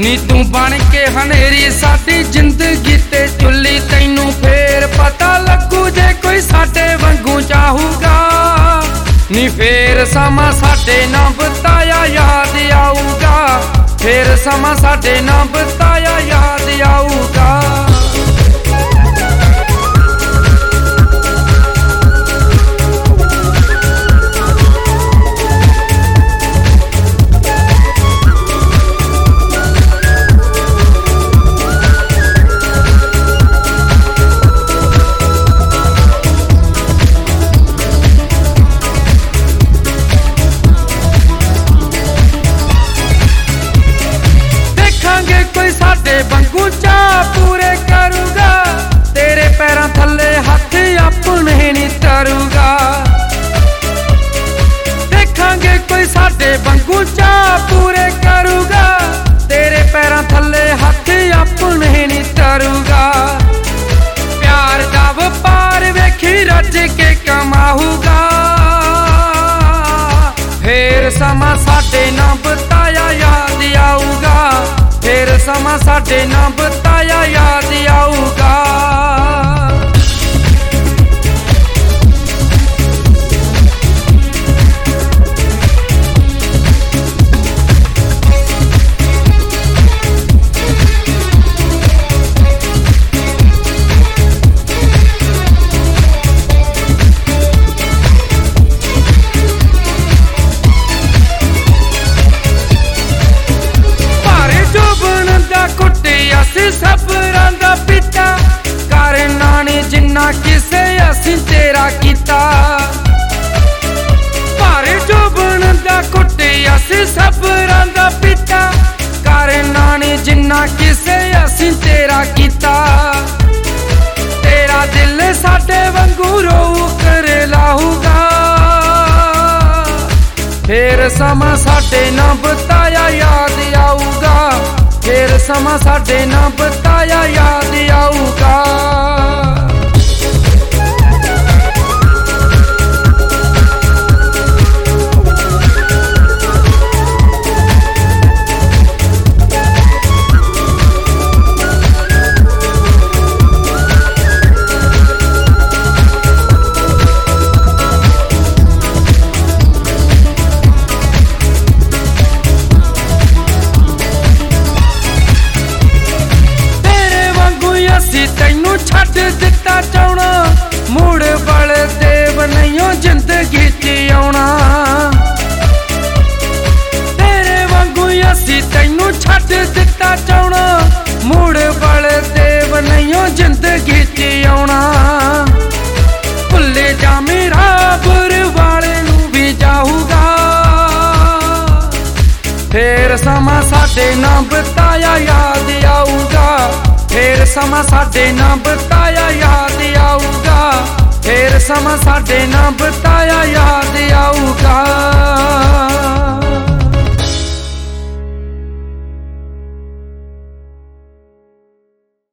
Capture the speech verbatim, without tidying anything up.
नी तू बन के हनेरी साडी जिंदगी ते चुल्ली, तैनू फेर पता लगू जे कोई साडे वांगू चाहूगा। नी फेर समा साडे ना बताया याद आऊगा, फेर समा साडे ना बताया याद आऊगा। कोई साडे वांगू चा पूरे करूगा, तेरे पैरां थल्ले हथ अपने नहीं तरूगा। देखांगे कोई साडे वांगू चा पूरे करूगा, तेरे पैरां थल्ले हथ अपने नहीं तरूगा। प्यार दा व्यापार वेखी रज के कमाऊगा, फेर समा साडे ना बताया याद आऊगा, फेर समा साडे ना बताया याद आऊगा। सबरां दा पिता करना नी जिन्ना किसे असीं तेरा कीता। भारे जोबन दा कुट्टे असीं सबरां दा पिता करना नी जिन्ना किसे असीं तेरा कीता। तेरा दिल साडे वांगू रोऊ कर लाऊगा, फेर समा साडे ना बताया याद आऊगा, फेर समा साडे ना बताया याद आऊगा। तैनू छड्ड दिता चाहना, मुड़ बलदेव नहीं जिंदगी च आउणा। तेरे वांगू असी तैनू छड्ड दिता चाहना, मुड़ बलदेव नहीं जिंदगी च आउणा। भुल्ले जा मेरा बुर वाले नू भी जाऊगा, फेर समा साडे ना बताया याद आऊगा, फेर समा साडे ना बताया याद आऊगा, फेर समा साडे ना बताया याद आऊगा।